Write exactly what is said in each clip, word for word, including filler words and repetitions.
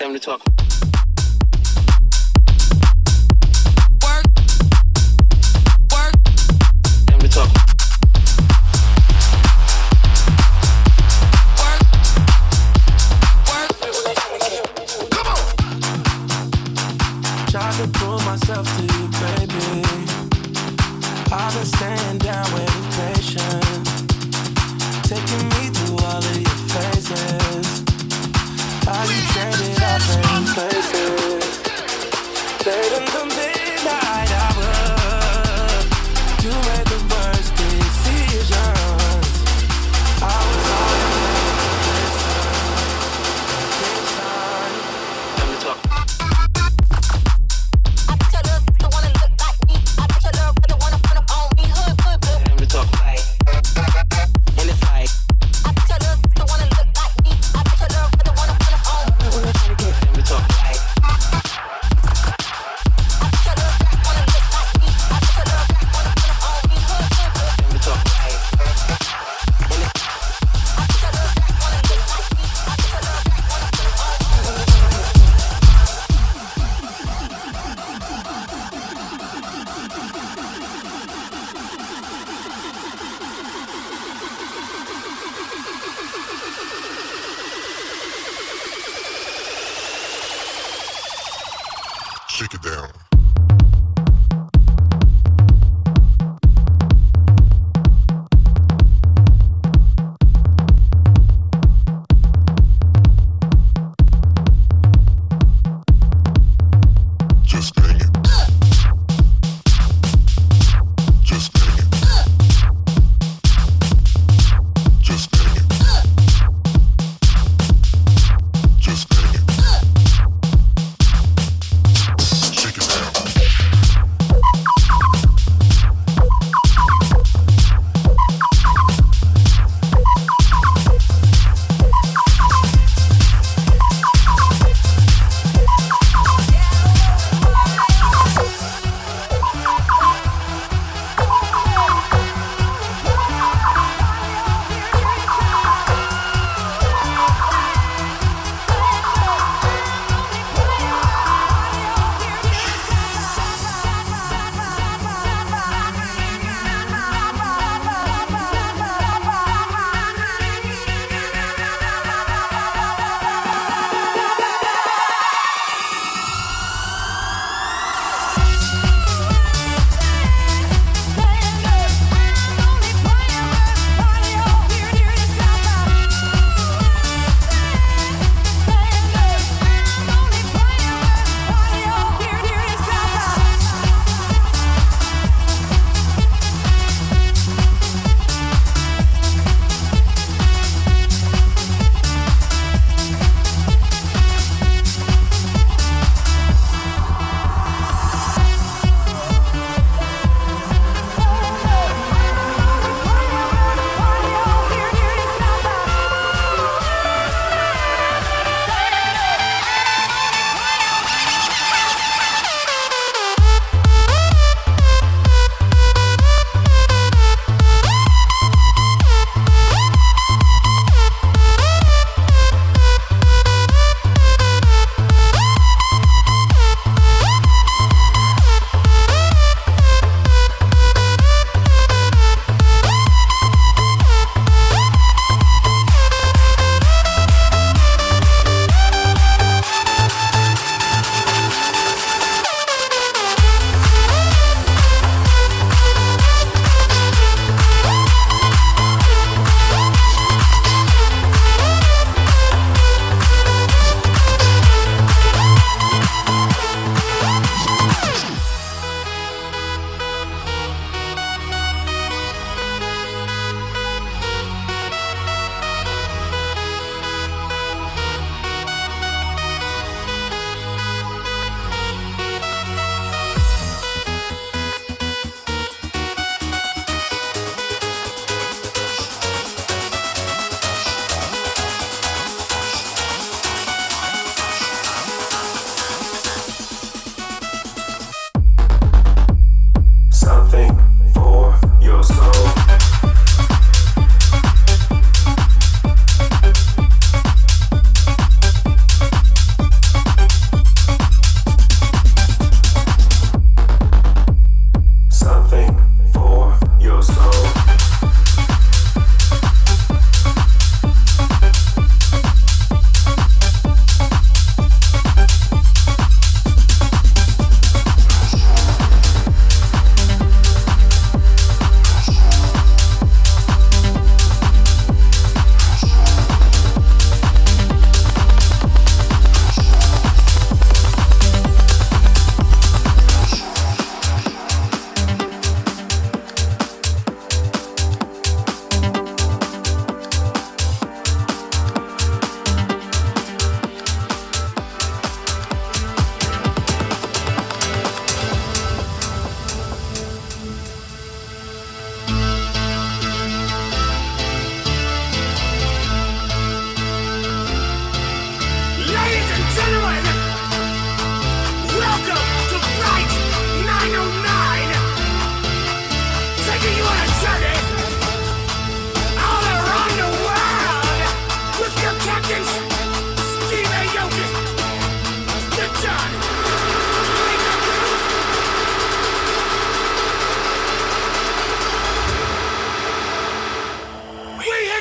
Time to talk. Work. Work. Time to talk. Work. Work. Come on. Tried to prove myself to you, baby. I've been staying down waiting patient, taking me through all of your phases. How you traded up in places, late in the midnight hour. You made the worst decisions. I was always this time. Time to talk. I bet your little sister wanna look like me. I bet your little brother wanna put 'em on me. Hood, hood, hood. Time to talk. And it's like. I bet your little sister wanna look like me. I bet your little brother wanna put 'em on me. Time to talk. I bet your little sister wanna look like me. I bet your little brother wanna put 'em on me. Hood, hood, hood. Time to talk. I bet your little sister wanna look like me. I bet your little brother wanna put 'em on Shake it down. Just bang it. Just bang it. Just bang it. Just bang it. Shake it down.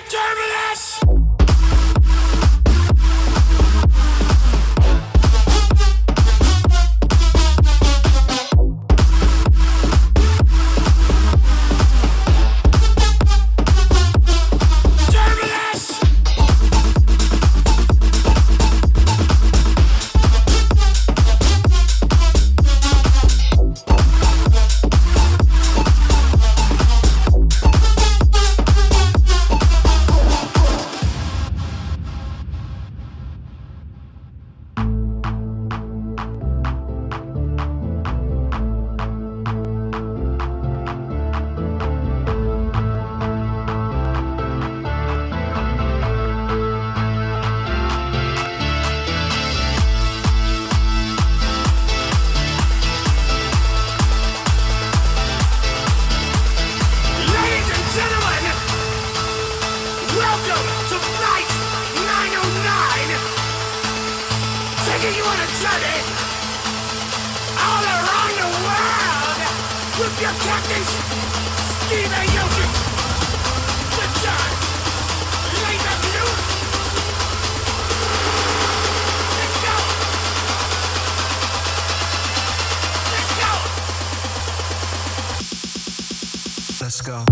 Let's go.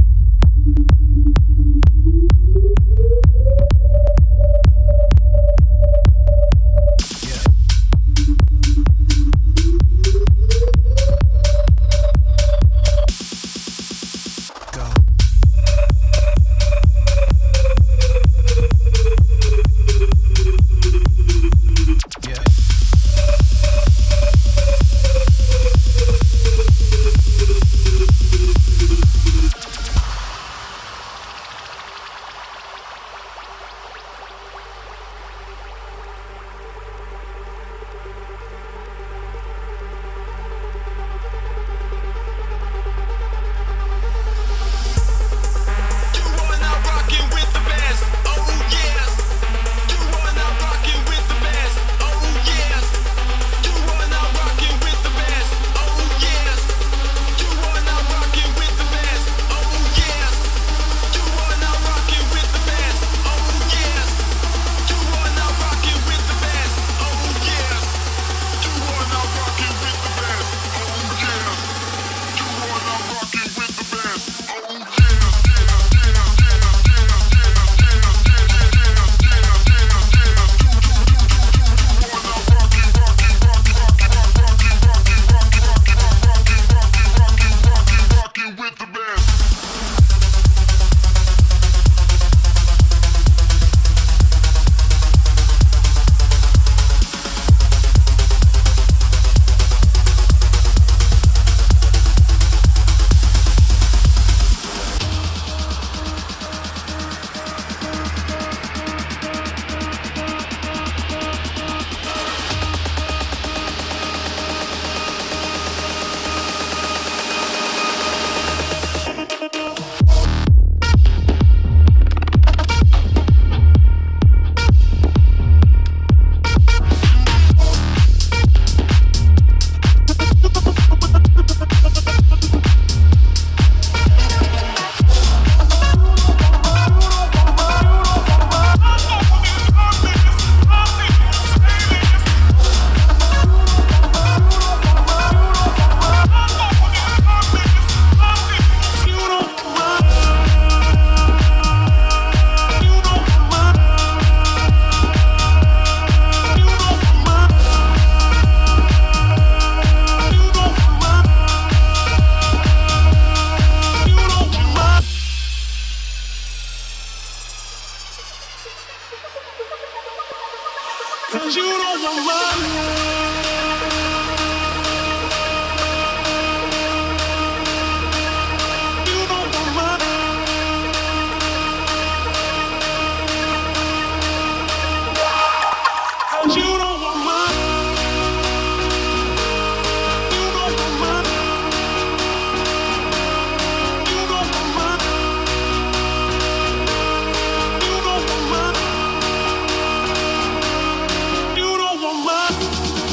You don't want my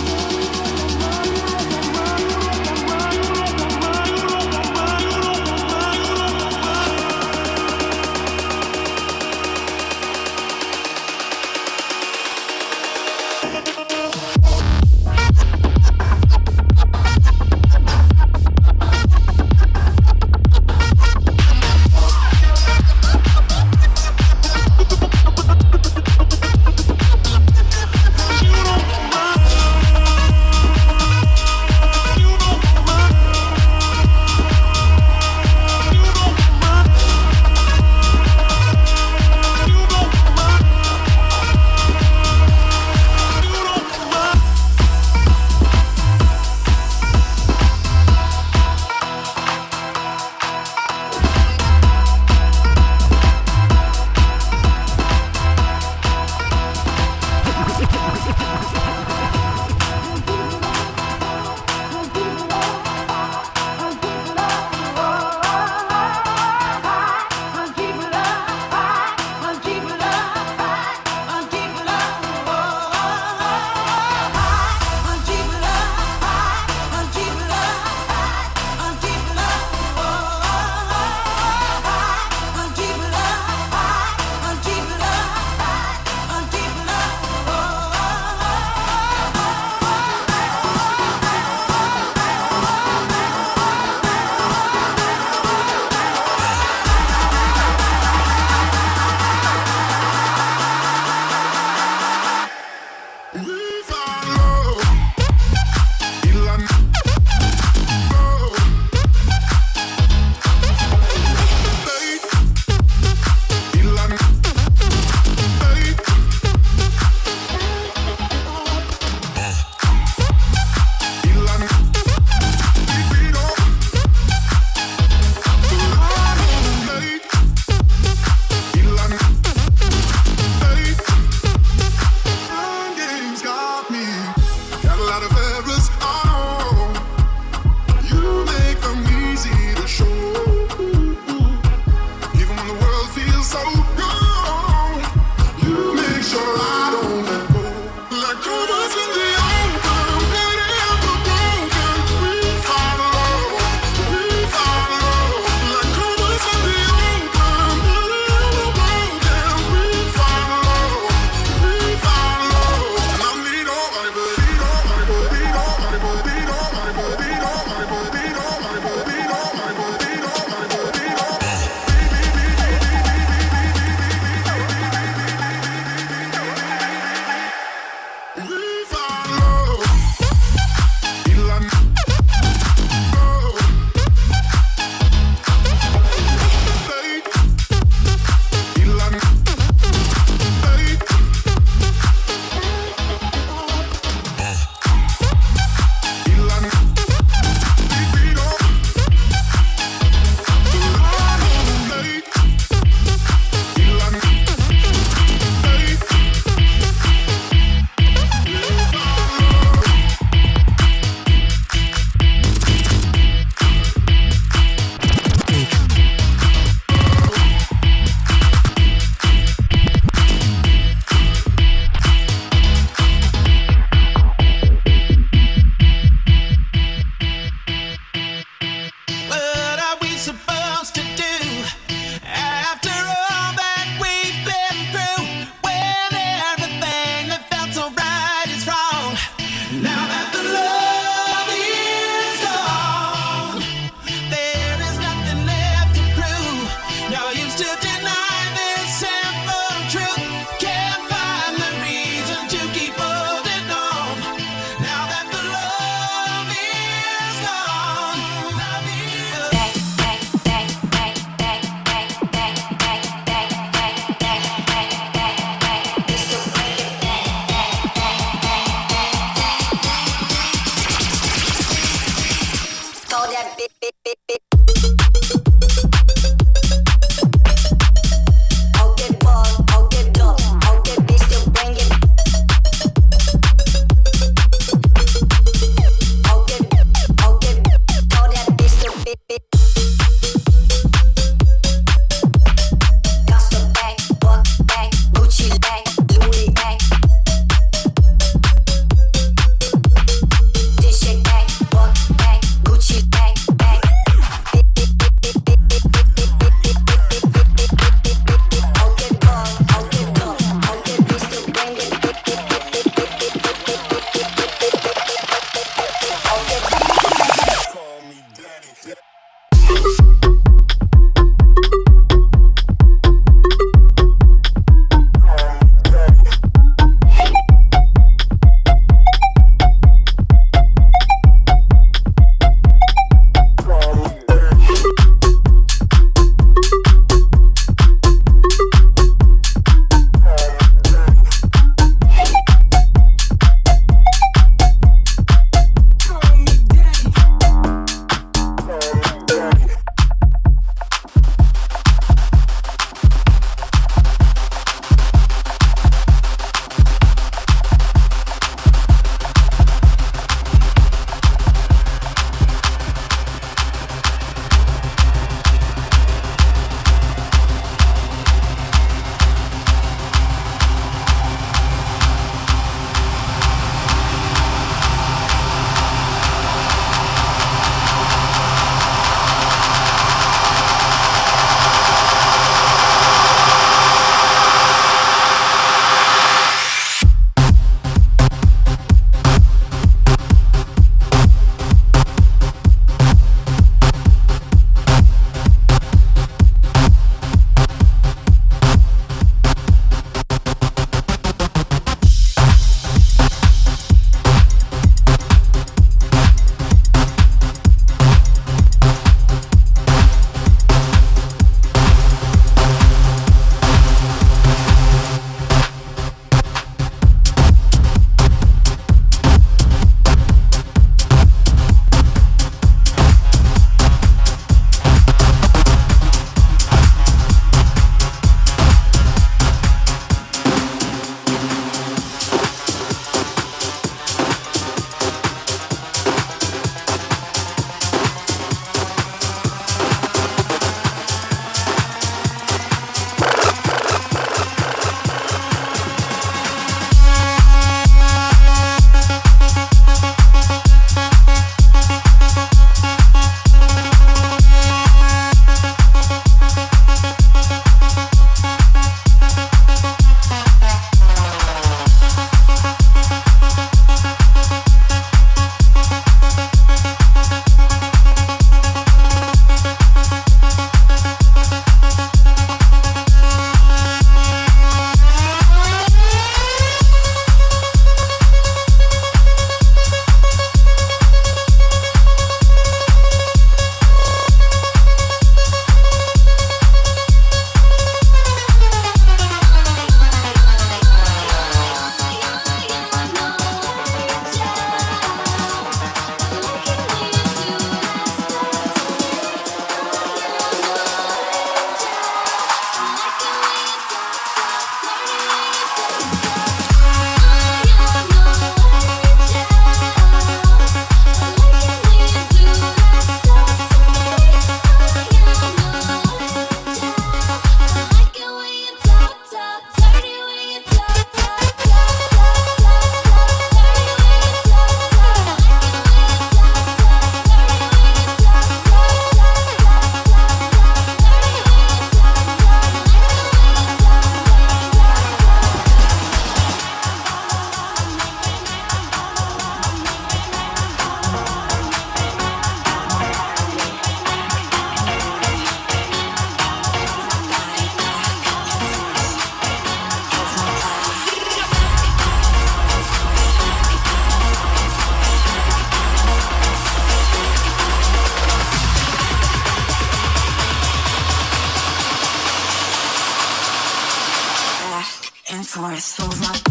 and forth, move up.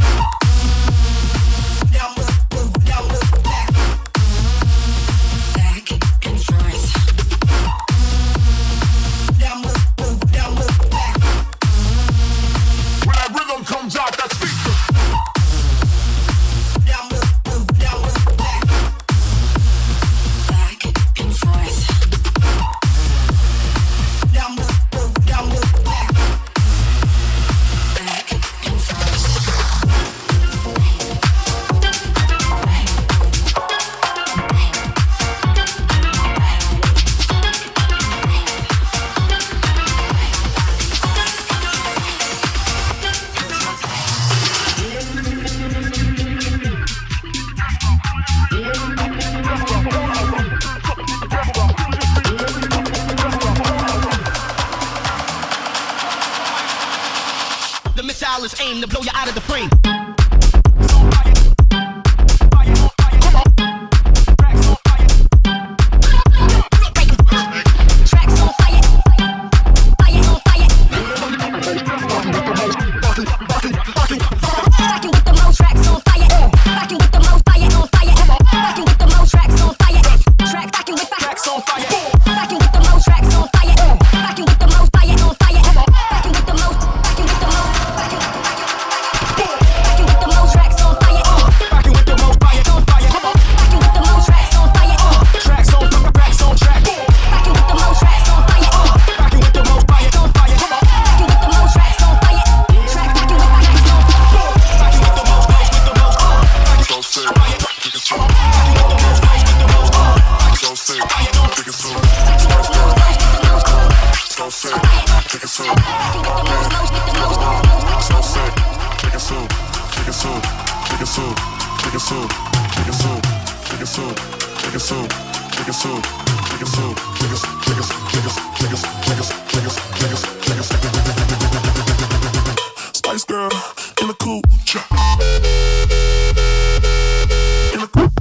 Back and forth. When that rhythm comes out, that speaker. Back and forth. Back and The missile is aimed to blow you out of the frame. tracks on fire. Fire on fire. Rockin' with the most tracks on fire. Rockin' with the most fire on fire. Rockin' with the most tracks on fire. Track rockin' with tracks on fire. Rockin' with the most tracks on fire. Rockin' with the most fire on fire. Rockin' with the most. Rockin' with the most. Rockin' rockin' with the most tracks on fire. Rocking with the most fire on fire. Rockin' with the most tracks on fire. Tracks on tracks on track. Rockin' with the most tracks on fire. Rocking with the most fire on fire. Rockin' with the most tracks on fire. Track rockin' with tracks on fire. Rocking with the most, most with the most. So sick, think it's so. So sick, think it's so. So sick, think it's so. So sick, think it's so. Think it's so. Think it's so. Think it's so. Think it's so. Think it's so. Think it's so. Think it's so. Think it's so. Think it's. Think it's. Think it's. Think it's. Think it's. Think it's. Think it's. Think it's. Spice Girl in the cool trap. In the cool.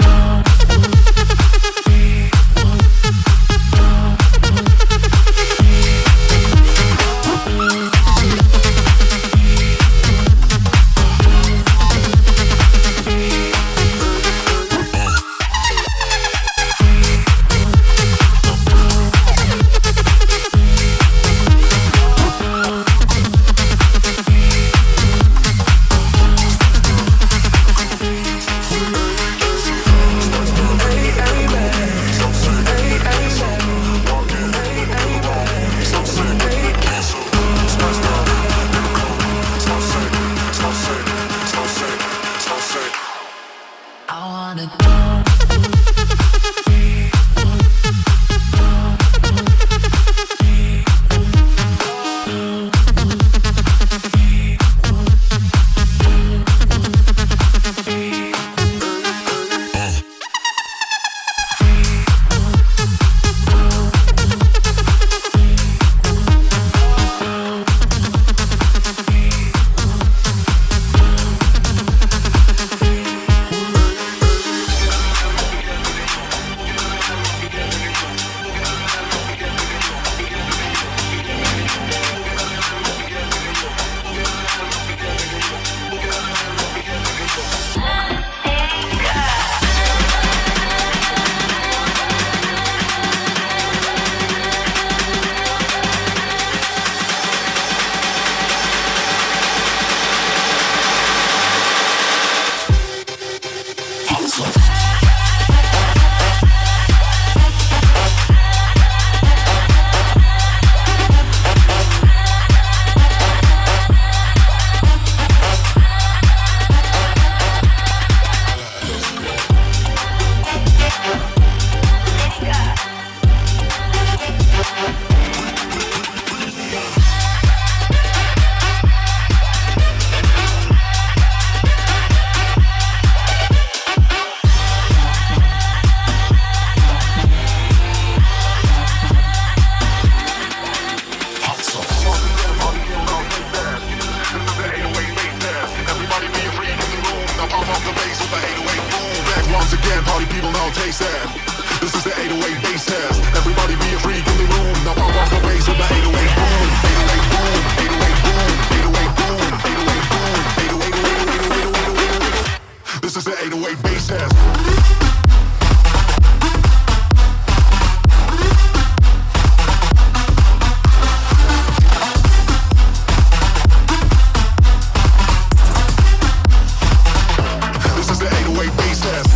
taste that. This is the eight oh eight bass test. Everybody be a freak in the room. Now pump up the bass with the eight oh eight boom. eight oh eight boom, eight oh eight boom, eight oh eight boom, eight oh eight boom, eight oh eight boom. bass has. This is the eight oh eight bass test.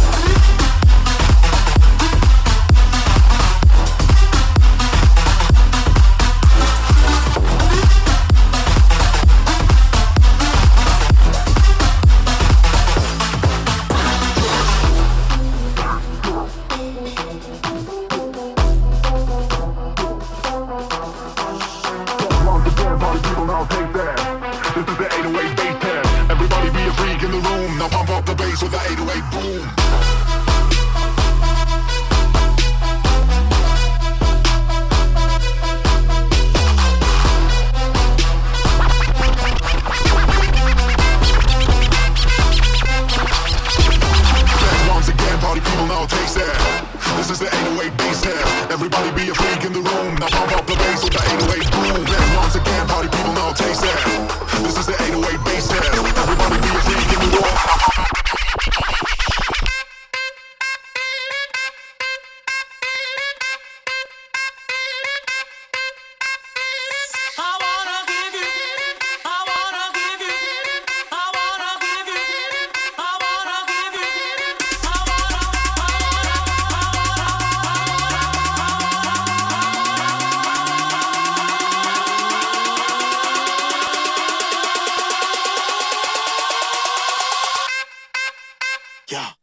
Once again, party people, now take that. This is the eight oh eight bass test. Everybody be a freak in the room. Now pump up the bass with the eight oh eight boom. Once again, party people, now taste that. This is the eight oh eight bass test. Everybody be a freak in the room. Now pump up the bass with the eight oh eight boom. Once again, party people, now taste that. This is the eight oh eight bass test. Everybody be a freak in the room. Now pump up. Yeah.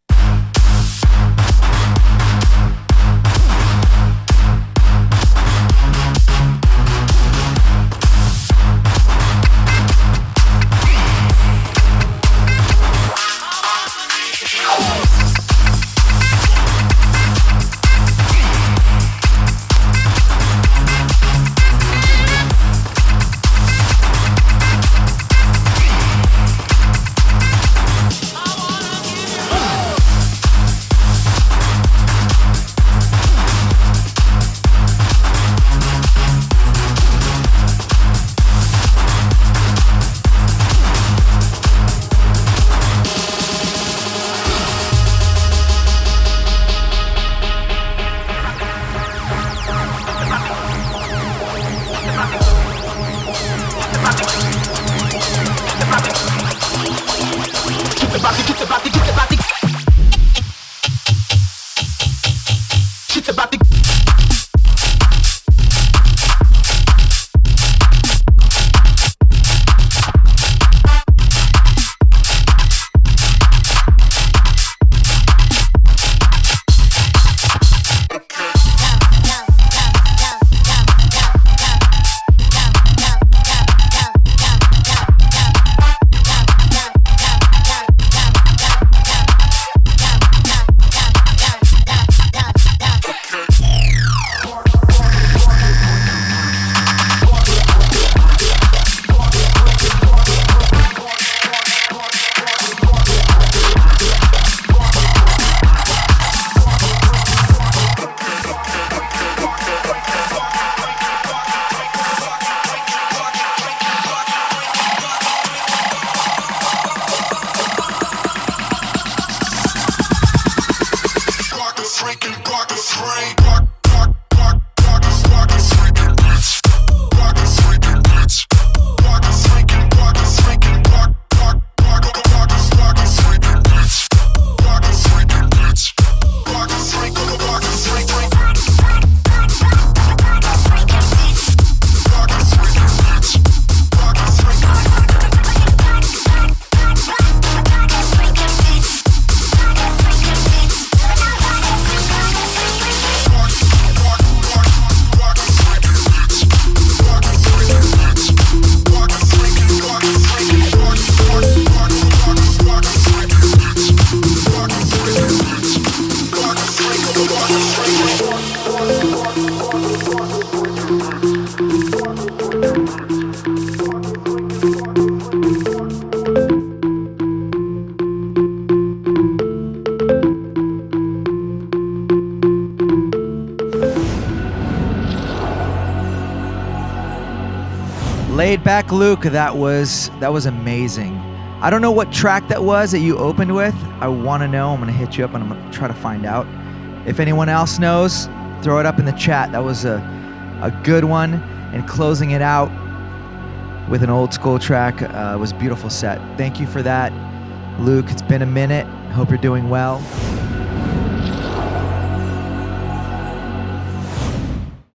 Laid Back Luke, that was that was amazing. I don't know what track that was that you opened with. I want to know. I'm going to hit you up and I'm going to try to find out. If anyone else knows, throw it up in the chat. That was a, a good one. And closing it out with an old school track uh, was a beautiful set. Thank you for that, Luke. It's been a minute. Hope you're doing well.